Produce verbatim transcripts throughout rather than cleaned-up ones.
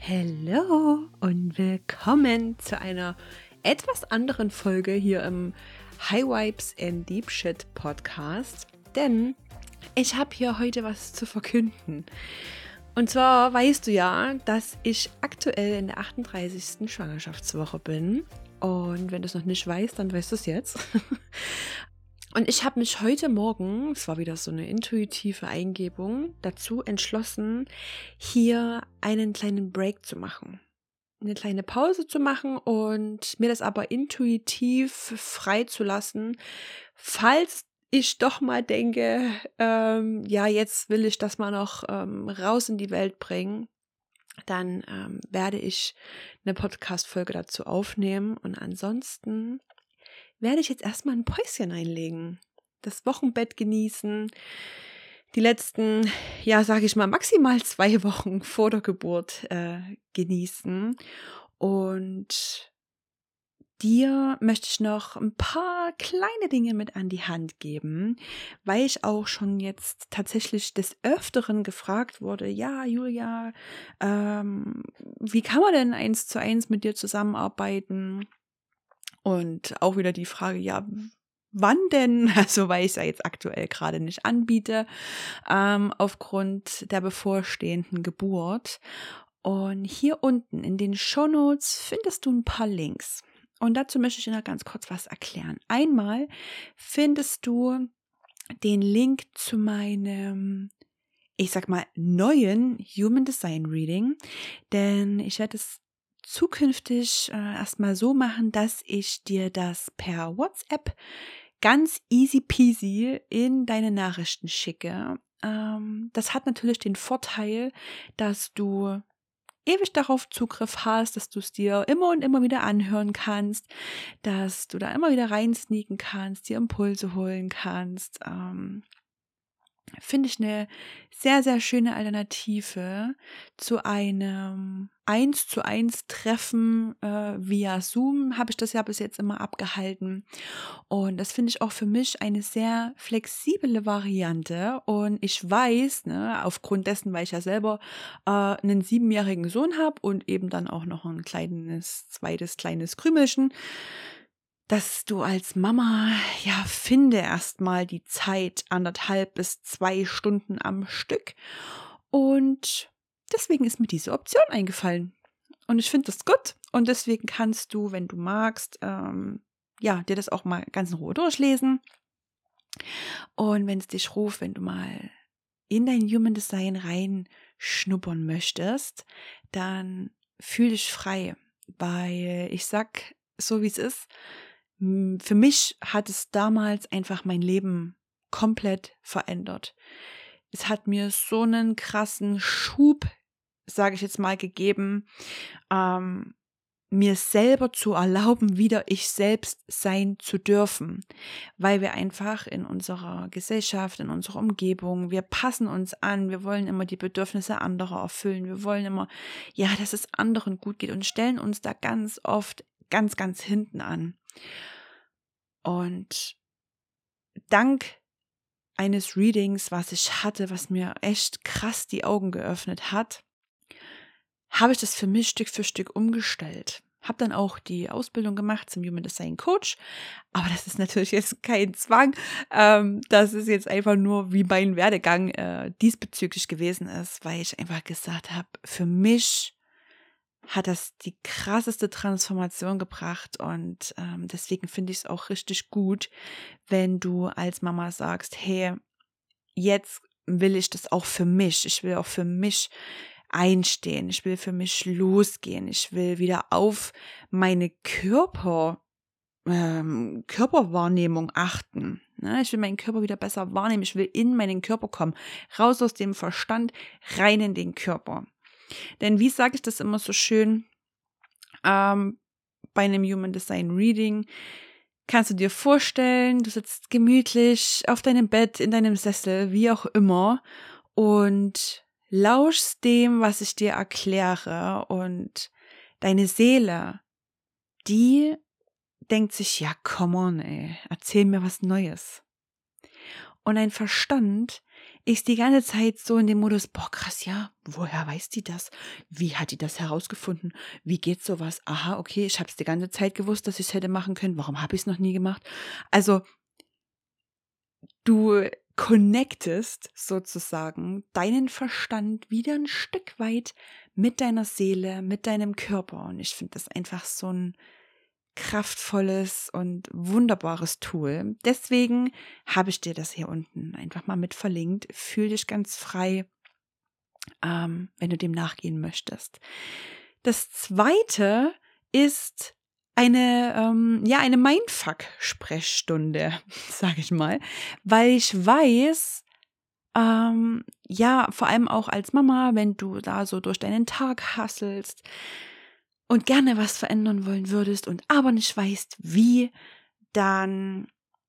Hallo und willkommen zu einer etwas anderen Folge hier im High Vibes and Deep Shit Podcast, denn ich habe hier heute was zu verkünden. Und zwar weißt du ja, dass ich aktuell in der achtunddreißigsten Schwangerschaftswoche bin. Und wenn du es noch nicht weißt, dann weißt du es jetzt. Und ich habe mich heute Morgen, es war wieder so eine intuitive Eingebung, dazu entschlossen, hier einen kleinen Break zu machen. Eine kleine Pause zu machen und mir das aber intuitiv freizulassen, falls ich doch mal denke, ähm, ja, jetzt will ich das mal noch ähm, raus in die Welt bringen, dann ähm, werde ich eine Podcast-Folge dazu aufnehmen. Und ansonsten werde ich jetzt erstmal ein Päuschen einlegen, das Wochenbett genießen, die letzten, ja, sage ich mal, maximal zwei Wochen vor der Geburt äh, genießen. Und dir möchte ich noch ein paar kleine Dinge mit an die Hand geben, weil ich auch schon jetzt tatsächlich des Öfteren gefragt wurde, ja, Julia, ähm, wie kann man denn eins zu eins mit dir zusammenarbeiten? Und auch wieder die Frage, ja, wann denn? Also, weil ich es ja jetzt aktuell gerade nicht anbiete, ähm, aufgrund der bevorstehenden Geburt. Und hier unten in den Shownotes findest du ein paar Links. Und dazu möchte ich dir noch ganz kurz was erklären. Einmal findest du den Link zu meinem, ich sag mal, neuen Human Design Reading, denn ich werde es zukünftig äh, erstmal so machen, dass ich dir das per WhatsApp ganz easy peasy in deine Nachrichten schicke. Ähm, das hat natürlich den Vorteil, dass du ewig darauf Zugriff hast, dass du es dir immer und immer wieder anhören kannst, dass du da immer wieder reinsneaken kannst, dir Impulse holen kannst. Ähm, Finde ich eine sehr, sehr schöne Alternative zu einem eins zu eins Treffen äh, via Zoom, habe ich das ja bis jetzt immer abgehalten. Und das finde ich auch für mich eine sehr flexible Variante. Und ich weiß, ne, aufgrund dessen, weil ich ja selber äh, einen siebenjährigen Sohn habe und eben dann auch noch ein kleines, zweites kleines Krümelchen, dass du als Mama, ja, finde erstmal die Zeit anderthalb bis zwei Stunden am Stück. Und deswegen ist mir diese Option eingefallen. Und ich finde das gut. Und deswegen kannst du, wenn du magst, ähm, ja, dir das auch mal ganz in Ruhe durchlesen. Und wenn es dich ruft, wenn du mal in dein Human Design reinschnuppern möchtest, dann fühl dich frei. Weil ich sag, so wie es ist, für mich hat es damals einfach mein Leben komplett verändert. Es hat mir so einen krassen Schub, sage ich jetzt mal, gegeben, ähm, mir selber zu erlauben, wieder ich selbst sein zu dürfen, weil wir einfach in unserer Gesellschaft, in unserer Umgebung, wir passen uns an, wir wollen immer die Bedürfnisse anderer erfüllen, wir wollen immer, ja, dass es anderen gut geht und stellen uns da ganz oft ganz, ganz hinten an. Und dank eines Readings, was ich hatte, was mir echt krass die Augen geöffnet hat, habe ich das für mich Stück für Stück umgestellt. Habe dann auch die Ausbildung gemacht zum Human Design Coach, aber das ist natürlich jetzt kein Zwang. Ähm, das ist jetzt einfach nur, wie mein Werdegang äh, diesbezüglich gewesen ist, weil ich einfach gesagt habe, für mich hat das die krasseste Transformation gebracht und ähm, deswegen finde ich es auch richtig gut, wenn du als Mama sagst, hey, jetzt will ich das auch für mich, ich will auch für mich einstehen, ich will für mich losgehen, ich will wieder auf meine Körper, ähm, Körperwahrnehmung achten. Ne? Ich will meinen Körper wieder besser wahrnehmen, ich will in meinen Körper kommen, raus aus dem Verstand, rein in den Körper. Denn wie sage ich das immer so schön, ähm, bei einem Human Design Reading, kannst du dir vorstellen, du sitzt gemütlich auf deinem Bett, in deinem Sessel, wie auch immer und lauschst dem, was ich dir erkläre und deine Seele, die denkt sich, ja, come on, ey, erzähl mir was Neues. Und dein Verstand, ist die ganze Zeit so in dem Modus, boah krass, ja, woher weiß die das? Wie hat die das herausgefunden? Wie geht sowas? Aha, okay, ich habe es die ganze Zeit gewusst, dass ich es hätte machen können. Warum habe ich es noch nie gemacht? Also du connectest sozusagen deinen Verstand wieder ein Stück weit mit deiner Seele, mit deinem Körper. Und ich finde das einfach so ein kraftvolles und wunderbares Tool. Deswegen habe ich dir das hier unten einfach mal mit verlinkt. Fühl dich ganz frei, ähm, wenn du dem nachgehen möchtest. Das zweite ist eine, ähm, ja, eine Mindfuck-Sprechstunde, sage ich mal, weil ich weiß, ähm, ja, vor allem auch als Mama, wenn du da so durch deinen Tag hasselst und gerne was verändern wollen würdest und aber nicht weißt, wie, dann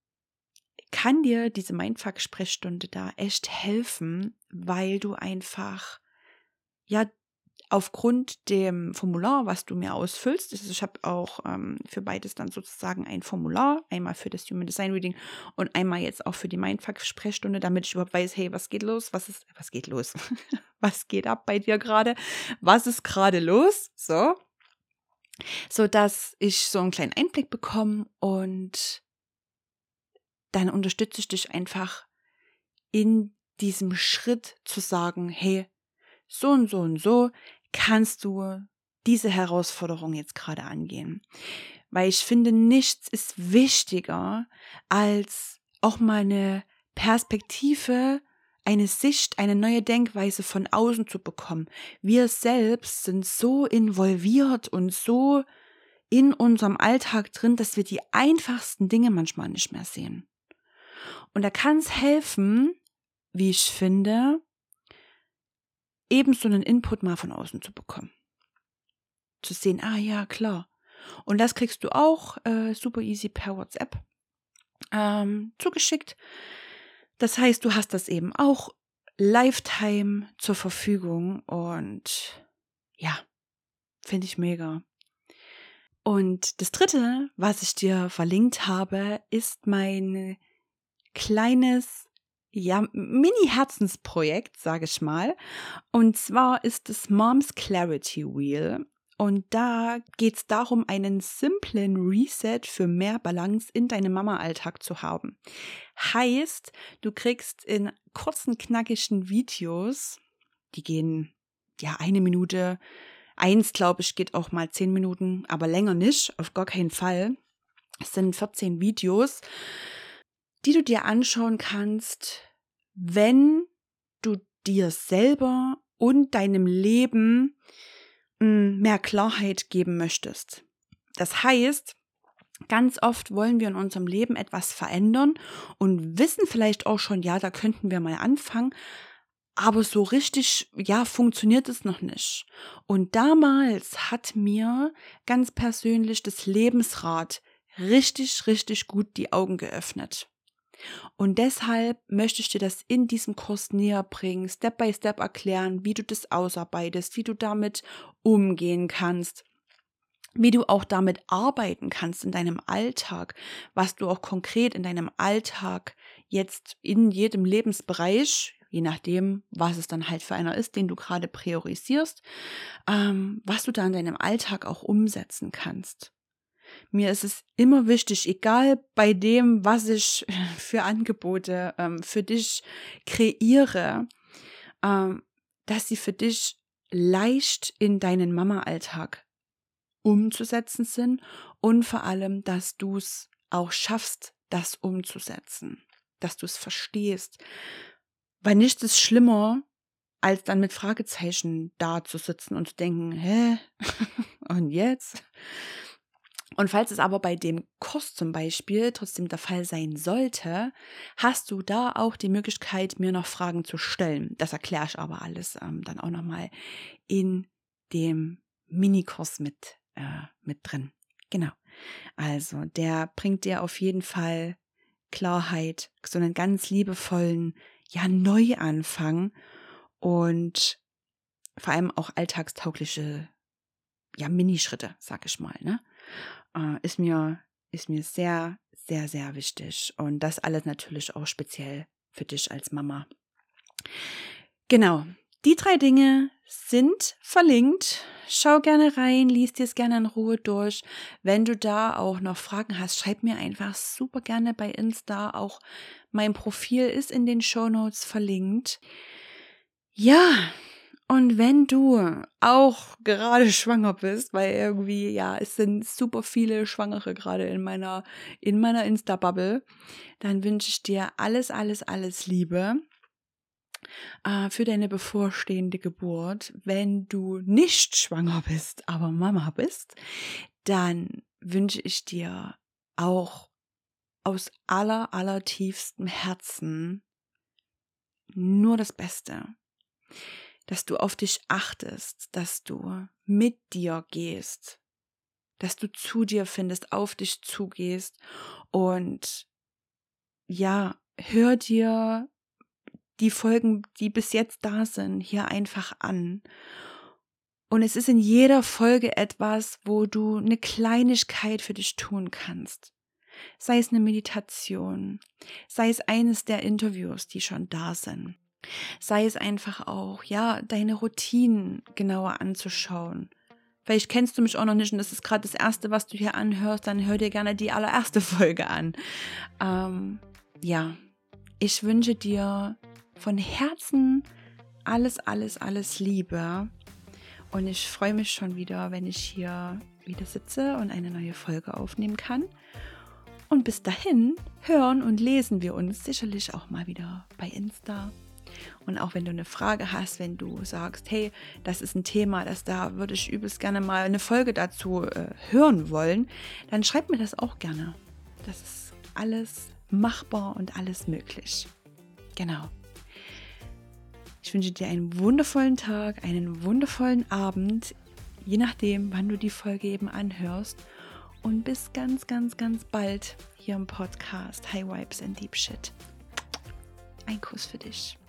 kann dir diese Mindfuck-Sprechstunde da echt helfen, weil du einfach, ja, aufgrund dem Formular, was du mir ausfüllst, also ich habe auch ähm, für beides dann sozusagen ein Formular, einmal für das Human Design Reading und einmal jetzt auch für die Mindfuck-Sprechstunde, damit ich überhaupt weiß, hey, was geht los, was ist, was geht los, was geht ab bei dir gerade, was ist gerade los, so, so dass ich so einen kleinen Einblick bekomme und dann unterstütze ich dich einfach in diesem Schritt zu sagen, hey, so und so und so kannst du diese Herausforderung jetzt gerade angehen. Weil ich finde, nichts ist wichtiger, als auch mal eine Perspektive, eine Sicht, eine neue Denkweise von außen zu bekommen. Wir selbst sind so involviert und so in unserem Alltag drin, dass wir die einfachsten Dinge manchmal nicht mehr sehen. Und da kann es helfen, wie ich finde, eben so einen Input mal von außen zu bekommen. Zu sehen, ah ja, klar. Und das kriegst du auch äh, super easy per WhatsApp ähm, zugeschickt. Das heißt, du hast das eben auch Lifetime zur Verfügung und ja, finde ich mega. Und das dritte, was ich dir verlinkt habe, ist mein kleines, ja, Mini-Herzensprojekt, sage ich mal. Und zwar ist es Mom's Clarity Wheel. Und da geht es darum, einen simplen Reset für mehr Balance in deinem Mama-Alltag zu haben. Heißt, du kriegst in kurzen, knackigen Videos, die gehen ja eine Minute, eins glaube ich geht auch mal zehn Minuten, aber länger nicht, auf gar keinen Fall. Es sind vierzehn Videos, die du dir anschauen kannst, wenn du dir selber und deinem Leben mehr Klarheit geben möchtest. Das heißt, ganz oft wollen wir in unserem Leben etwas verändern und wissen vielleicht auch schon, ja, da könnten wir mal anfangen, aber so richtig, ja, funktioniert es noch nicht. Und damals hat mir ganz persönlich das Lebensrad richtig, richtig gut die Augen geöffnet. Und deshalb möchte ich dir das in diesem Kurs näher bringen, Step by Step erklären, wie du das ausarbeitest, wie du damit umgehen kannst, wie du auch damit arbeiten kannst in deinem Alltag, was du auch konkret in deinem Alltag jetzt in jedem Lebensbereich, je nachdem, was es dann halt für einer ist, den du gerade priorisierst, ähm, was du da in deinem Alltag auch umsetzen kannst. Mir ist es immer wichtig, egal bei dem, was ich für Angebote ähm, für dich kreiere, ähm, dass sie für dich leicht in deinen Mama-Alltag umzusetzen sind und vor allem, dass du es auch schaffst, das umzusetzen, dass du es verstehst. Weil nichts ist schlimmer, als dann mit Fragezeichen da zu sitzen und zu denken, hä? Und jetzt? Und falls es aber bei dem Kurs zum Beispiel trotzdem der Fall sein sollte, hast du da auch die Möglichkeit, mir noch Fragen zu stellen. Das erkläre ich aber alles ähm, dann auch nochmal in dem Minikurs mit, äh, mit drin. Genau. Also der bringt dir auf jeden Fall Klarheit, so einen ganz liebevollen, ja, Neuanfang und vor allem auch alltagstaugliche, ja, Minischritte, sag ich mal, ne? Ist mir, ist mir sehr, sehr, sehr wichtig. Und das alles natürlich auch speziell für dich als Mama. Genau, die drei Dinge sind verlinkt. Schau gerne rein, lies dir es gerne in Ruhe durch. Wenn du da auch noch Fragen hast, schreib mir einfach super gerne bei Insta. Auch mein Profil ist in den Shownotes verlinkt. Ja, und wenn du auch gerade schwanger bist, weil irgendwie, ja, es sind super viele Schwangere gerade in meiner, in meiner Insta-Bubble, dann wünsche ich dir alles, alles, alles Liebe äh, für deine bevorstehende Geburt. Wenn du nicht schwanger bist, aber Mama bist, dann wünsche ich dir auch aus aller, aller tiefstem Herzen nur das Beste. Dass du auf dich achtest, dass du mit dir gehst, dass du zu dir findest, auf dich zugehst und ja, hör dir die Folgen, die bis jetzt da sind, hier einfach an. Und es ist in jeder Folge etwas, wo du eine Kleinigkeit für dich tun kannst. Sei es eine Meditation, sei es eines der Interviews, die schon da sind. Sei es einfach auch, ja, deine Routinen genauer anzuschauen. Vielleicht kennst du mich auch noch nicht und das ist gerade das Erste, was du hier anhörst, dann hör dir gerne die allererste Folge an. Ähm, ja, ich wünsche dir von Herzen alles, alles, alles Liebe und ich freue mich schon wieder, wenn ich hier wieder sitze und eine neue Folge aufnehmen kann. Und bis dahin hören und lesen wir uns sicherlich auch mal wieder bei Insta. Und auch wenn du eine Frage hast, wenn du sagst, hey, das ist ein Thema, das da würde ich übelst gerne mal eine Folge dazu äh, hören wollen, dann schreib mir das auch gerne. Das ist alles machbar und alles möglich. Genau. Ich wünsche dir einen wundervollen Tag, einen wundervollen Abend, je nachdem, wann du die Folge eben anhörst. Und bis ganz, ganz, ganz bald hier im Podcast High Vibes and Deep Shit. Ein Kuss für dich.